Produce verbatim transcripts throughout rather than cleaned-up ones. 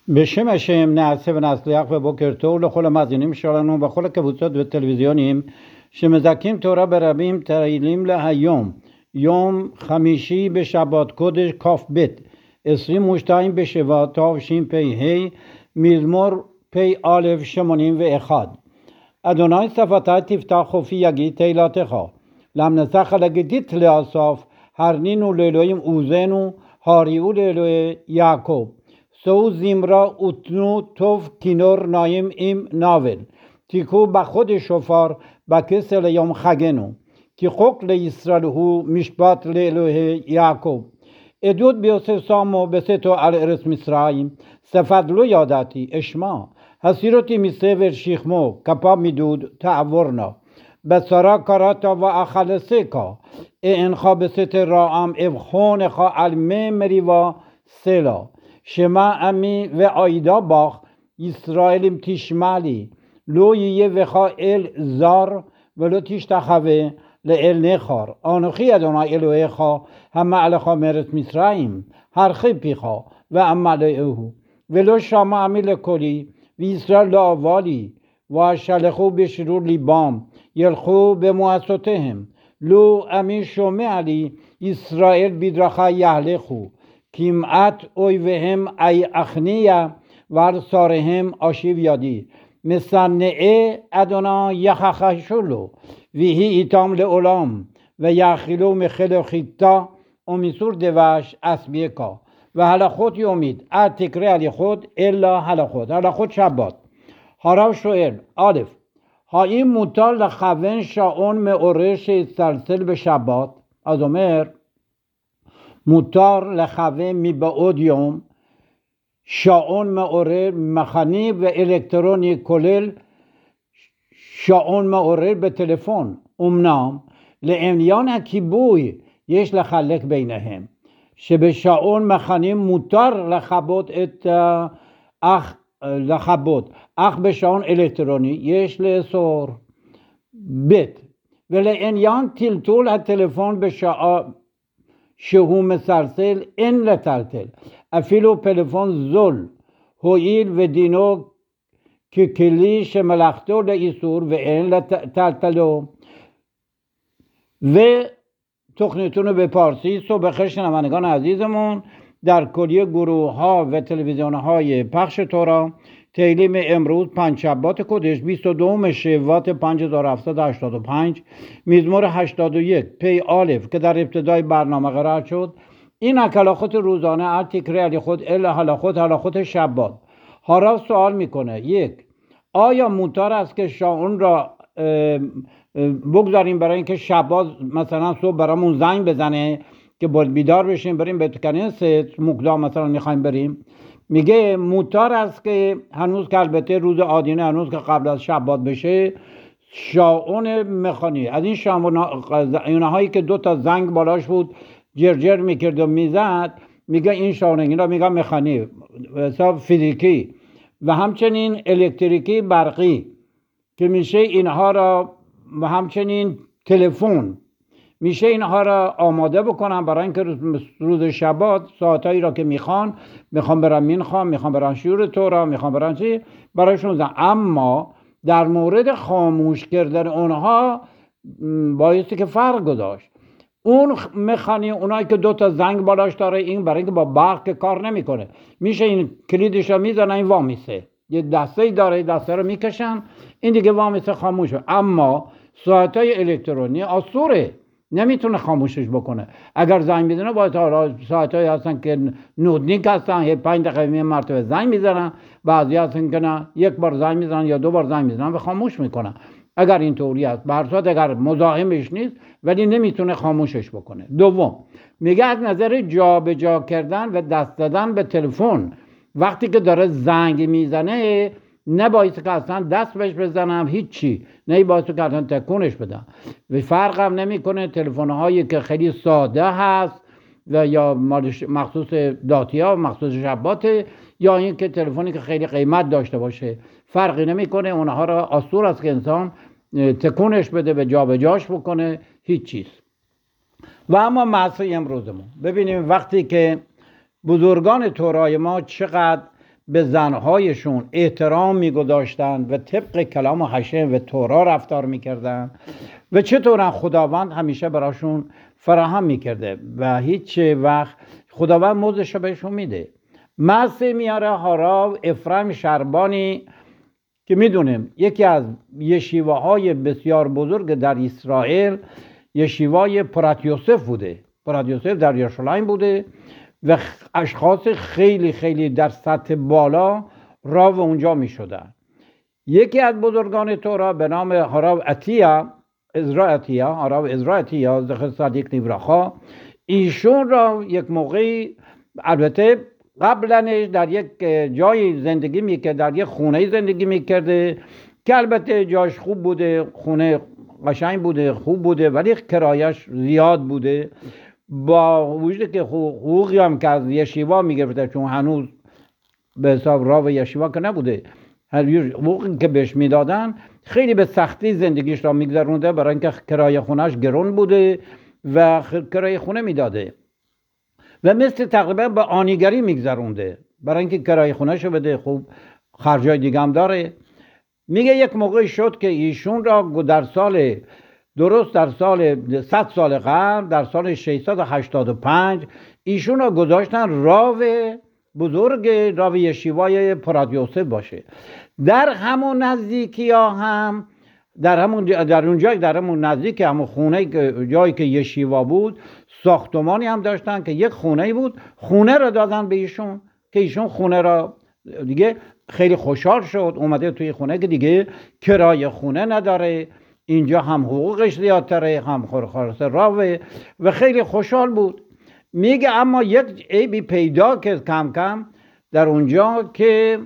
בשם השם נעשה ונצליח ובוקר טוב לכל המאזינים שלנו בכל הקבוצות וטלוויזיונים שמזכים תורה ברבים תהילים להיום, יום חמישי בשבת קודש כ"ב עשרים ושתיים בשבט תשפ"ה, מזמור פ"א שמונים ואחת. אדוני שפתי תפתח חופי יגיד תהילתך, למנצח לגידית לאסף, הרנינו לאלוהים עוזנו, הריעו לאלוהי יעקב. סו זמרה ותנו טוב כינור נעים עם נבל, תיקחו בחוד שופר בכסל יום חגנו, כי חוק לישראל הוא משפט לאלוהי יעקב. עדות ביוסף שמו בסתו על ארץ מצרים, שפת לא ידעתי אשמע, הסירותי מסבר שכמו, כפה מדוד תעבורנה, בצרה קראת ואכלסקה, אינך בסתר רעם אבחונך על מי מריבה סלה. שמע עמי ועידה בך, ישראלים תשמע לי, לא יהיה בך אל זר ולא תשתחווה לאל נכר. אנוכי אדוני אלוהיך המעלך מארץ מצרים, הרחיב פיך ואמלאהו, ולא שמע עמי לקולי, וישראל לא אהבה לי, ואשלחו בשרור ליבם, ילכו במועצותיהם. לא עמי שומע לי, ישראל בדרכי יהלכו. כמעט אויביהם אכניע ועל שריהם אשיב ידי. משנאי אדוני יחשו לו, ויהי איתם לעולם, ויאכלו מחלב חיטה ומסור דבש אסביקה. והלכות יומית, אל תקרא הלכות אלא הלכות, הלכות שבת. הרב שואל, א', האם מותר לכוון שעון מעורר שיצלצל בשבת? אז אומר, מותר לכוון מבעוד יום שעון מעורר מכני ואלקטרוני, כולל שעון מעורר בטלפון. אמנם לעניין הכיבוי יש לחלק ביניהם, שבשעון מכני מותר לכבות את אך לכבות, אך בשעון אלקטרוני יש לאסור. ב', ולעניין טלטול הטלפון בשעה שהוא מצלצל אין לטלטל, אפילו פלאפון זול, הואיל ודינו ככלי שמלאכתו לאיסור ואין לטלטלו. ותוכניתנו בפרسی صبح شنوندگان عزیزمون در کلیه گروه ها و تلویزیون های پخش تورا، تیلیم امروز پنج شبات کدش بیست و دوم شوات پنج هزار و هفتصد و هشتاد و پنج، مزمور هشتاد و یک پی آلف که در ابتدای برنامه قرار شد. این هلاخوت روزانه ال تکرار علی خود الا هلاخوت هلاخوت شبات. هارا سوال میکنه، یک، آیا مطار است که شاون را بگذاریم برای اینکه شبات مثلا صبح برامون زنگ بزنه که باید بیدار بشیم بریم به کنیسه مقدام مثلا میخوایم بریم؟ میگه موتار است که هنوز که البته روز عادینه، هنوز که قبل از شبات بشه، شاون مخانی از این شاونه هایی که دو تا زنگ بالاش بود جرجر میکرد و میزد، میگه این شاونه، اینا میگه مخانی حساب فیزیکی و همچنین الکتریکی برقی که میشه اینها را، و همچنین تلفن میشه اینها را آماده بکنم برای اینکه روز شبات ساعتایی را که میخوان میخوام برم مینخوام، میخوام برم شیور تورا، میخوام برم چی برایشون زن. اما در مورد خاموش کردن اونها بایستی که فرق گذاشت. اون مخانی اونایی که دو تا زنگ بالاش داره، این برای اینکه با برق که کار نمیکنه، میشه این کلیدش رو میزنن این وامیسه، یه دسته‌ای داره، دسته رو میکشن این دیگه وامیسه خاموشه. اما ساعتای الکترونی آسوره، نمیتونه خاموشش بکنه. اگر زنگ میزنه باید ساعتایی هستن که نودنیک هستن، یه پنج دقیقه یه مرتبه زنگ میزنن، بعضی هستن که نه یک بار زنگ میزنن یا دو بار زنگ میزنن و خاموش میکنن. اگر این طوری است، به هر صورت اگر مزاحمش نیست ولی نمیتونه خاموشش بکنه. دوم، میگه از نظر جابجا کردن و دست دادن به تلفن وقتی که داره زنگ میزنه نباید که اصلا دست بهش بزنم، هیچی، نه باید که اصلا تکونش بدم. و فرق هم نمی کنه تلفن هایی که خیلی ساده هست و یا مخصوص داتیا و مخصوص شباته، یا این که تلفنی که خیلی قیمت داشته باشه، فرقی نمی کنه. اونها را آسور است که انسان تکونش بده، به جا به جاش بکنه، هیچ چیز. و اما معصی امروزمون ببینیم وقتی که بزرگان تورای ما چقدر به زنهایشون احترام میگذاشتند و طبق کلام هشم و تورا رفتار میکردن و چطور خداوند همیشه براشون فراهم میکرده و هیچ وقت خداوند موزش رو بهشون میده. مرسی میاره هاراو افرایم شربانی که میدونیم یکی از یشیوه های بسیار بزرگ در اسرائیل یشیوه پرات یوسف بوده. پرات یوسف در یروشلایم بوده و اشخاص خیلی خیلی در سطح بالا راو اونجا می شدن. یکی از بزرگان تورا به نام هاراو عطیه ازرا عطیه هاراو ازرا عطیه زخر صدیق نیبراخا، ایشون را یک موقعی البته قبلنش در یک جای زندگی میکرد، در یک خونه زندگی میکرده که البته جاش خوب بوده، خونه قشنگ بوده، خوب بوده، ولی کرایش زیاد بوده. با وجود که حقوقی هم که از یشیوا میگرفته، چون هنوز به حساب راو یشیوا که نبوده، حقوقی که بهش میدادن خیلی به سختی زندگیش را میگذرونده، برای اینکه کرایه خونهش گرون بوده و کرایه خونه میداده و مثل تقریبا به آنیگری میگذرونده، برای اینکه کرایه خونه شو بده، خوب خرجای دیگه هم داره. میگه یک موقعی شد که ایشون را در سال درست در سال صد سال قبل، در سال ششصد و هشتاد و پنج ایشون را گذاشتن راو بزرگ راو یشیوای پرات یوسف باشه. در همون نزدیکی ها هم در همون در اون جای در همون نزدیک همون خونه جایی که یشیوا بود ساختمانی هم داشتن که یک خونه بود، خونه را دادن به ایشون که ایشون خونه را دیگه خیلی خوشحال شد، اومده توی خونه که دیگه کرایه خونه نداره، اینجا هم حقوقش زیادتره، هم خورخارس راوه و خیلی خوشحال بود. میگه اما یک عیبی پیدا که کم کم در اونجا که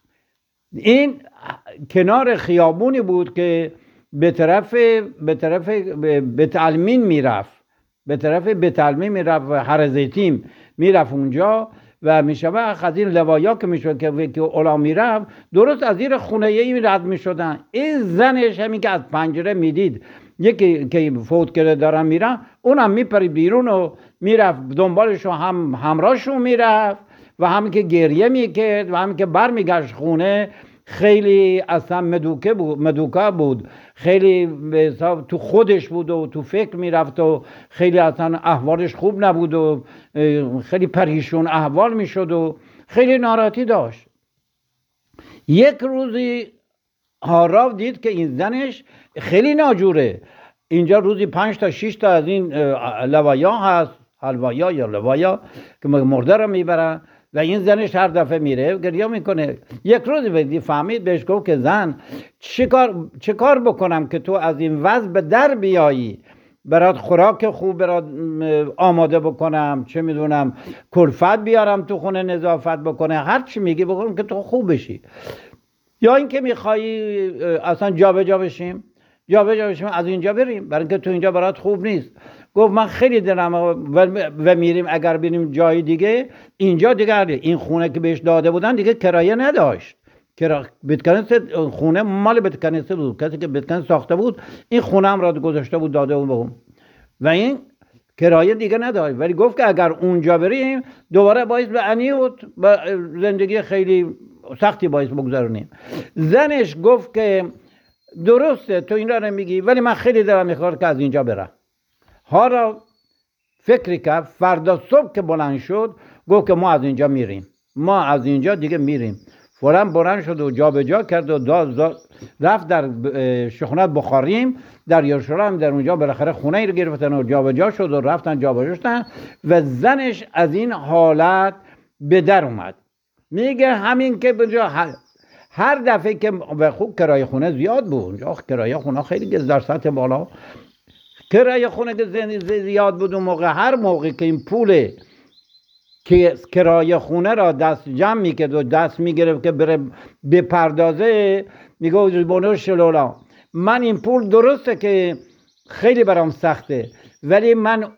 این کنار خیابونی بود که به طرف به طرف بیت المین میرفت، به طرف بیت المین میرفت و هر زیتیم میرفت اونجا و میشوه از این لوایا که میشد که که اولا میرفت درست از این خونه ای رد میشدن. این زنش همین که از پنجره میدید یکی که فوت کرده دارن میرن، اونم میپرید بیرون و میرفت دنبالشو، هم همراهشون میرفت و همین که گریه میکرد و همین که برمیگشت خونه خیلی اصلا مدوکه بود مدوکا بود، خیلی به حساب تو خودش بود و تو فکر میرفت و خیلی اصلا احوالش خوب نبود و خیلی پریشون احوال میشد و خیلی ناراحتی داشت. یک روزی هاراو دید که این زنش خیلی ناجوره، اینجا روزی پنج تا شش تا از این لوایا هست، حلوایا یا لوایا که مرده رو میبرن و این زنش هر دفعه میره گریه میکنه. یک روز بدی فهمید، بهش گفت که زن چه کار چه کار بکنم که تو از این وضع به در بیایی، برات خوراک خوب برات آماده بکنم، چه میدونم کلفت بیارم تو خونه نظافت بکنه، هر چی میگی بکنم که تو خوب بشی، یا اینکه میخوایی اصلا جابجا بشیم جابجا بشیم از اینجا بریم، برای اینکه تو اینجا برات خوب نیست. گفت من خیلی دلم و میریم اگر بریم جای دیگه، اینجا دیگه این خونه که بهش داده بودن دیگه کرایه نداشت، کرا... بیت خونه مال بیت کنیسه بود، کسی که بیت کنیسه ساخته بود این خونه هم را گذاشته بود داده بود بهم و این کرایه دیگه نداشت. ولی گفت که اگر اونجا بریم دوباره باید به انیوت با زندگی خیلی سختی باید بگذارونیم. زنش گفت که درسته تو این را میگی، ولی من خیلی دلم میخواد که از اینجا برم. ها را فکری کرد، فردا صبح که بلند شد گفت که ما از اینجا میریم، ما از اینجا دیگه میریم. فوراً بلند شد و جا به جا کرد و داد رفت در شخونت بخاریم در یروشلایم، در اونجا بالاخره خونه ای رو گرفتن و جا به جا شد و رفتن جا به جا شدن و زنش از این حالت به در اومد. میگه همین که بجا هر دفعه که خوب کرایه خونه زیاد بود اونجا، کرایه خونه خیلی در سطح بالا، کرایه خونه که زیاد بود اون موقع، هر موقع که این پول که کرایه خونه را دست جمع میکرد و دست میگرفت که بره بپردازه، میگه بونو شلولا من این پول درسته که خیلی برام سخته، ولی من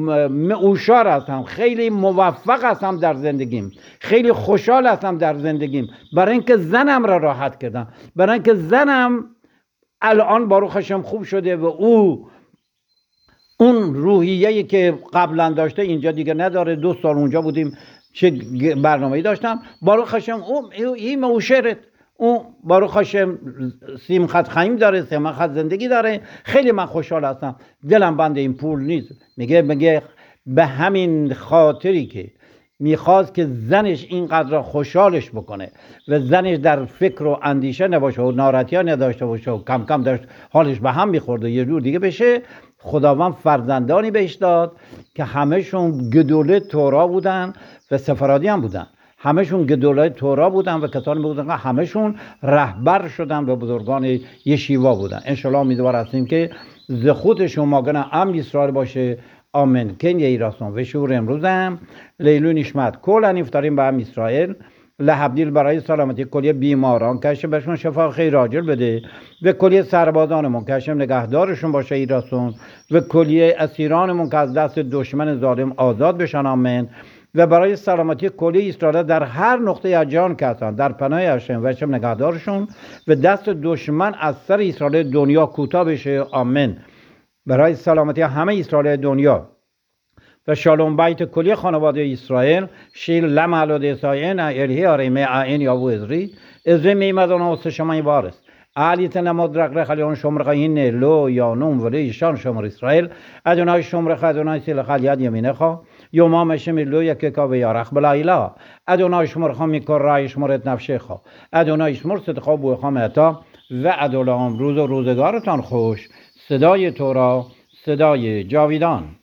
معوشار هستم، خیلی موفق هستم در زندگیم، خیلی خوشحال هستم در زندگیم، برای اینکه زنم را راحت کردم، برای اینکه زنم الان باروخشم خوب شده و او اون روحیه‌ای که قبلا داشته اینجا دیگه نداره. دو سال اونجا بودیم چه برنامه‌ای داشتم. باروخ هاشم او این موشرت، او باروخ هاشم سیمخت خیم داره، سیمخت زندگی داره، خیلی من خوشحال هستم، دلم بند این پول نیست. میگه میگه به همین خاطری که میخواست که زنش اینقدر خوشحالش بکنه و زنش در فکر و اندیشه نباشه و ناراحتی ها نداشته باشه و کم کم داشت حالش به هم میخورد و یه جور دیگه بشه، خداوند فرزندانی بهش داد که همهشون گدوله تورا بودن و سفرادی هم بودن، همهشون گدوله تورا بودن و کسانی بودن که همهشون رهبر شدن و بزرگان یشیوا بودن. انشالله امیدوار هستیم که ز خود شما گنه ام اسرائیل باشه. آمین. کن یه ایراسون و شور امروزم لیلو نشمت کلن افتاریم به هم اسرائیل لحبدیل برای سلامتی کلیه بیماران کشم بهشون شفا خیر عاجل بده و کلیه سربازانمون کشم نگهدارشون باشه ایراسون و کلیه اسیرانمون که از دست دشمن ظالم آزاد بشن. آمین. و برای سلامتی کلیه اسرائیل در هر نقطه از جهان که هستن در پناه هشم و هشم نگهدارشون و دست دشمن از سر اسرائیل دنیا کوتاه بشه. آمین. برای سلامتی همه اسرائیل دنیا و شالوم بیت کلی خانواده اسرائیل شیل لمعلو دیساین الهی آریمه آین یابو ازری ازری میمدان و سشمای وارس علیت نمادرق رخلیان شمرقین لو یانوم ولی ایشان شمر اسرائیل ادونای شمرخ ادونای سیل خلیاد یمینه خواه یومام شمی لو یکی که بیارخ بلایلا ادونای شمرخا میکر رای شمرت نفشه خواه ادونای شمر صدقا بوی خامتا و ادولام روز و روزگارتان خوش. صدای تورا، صدای جاویدان.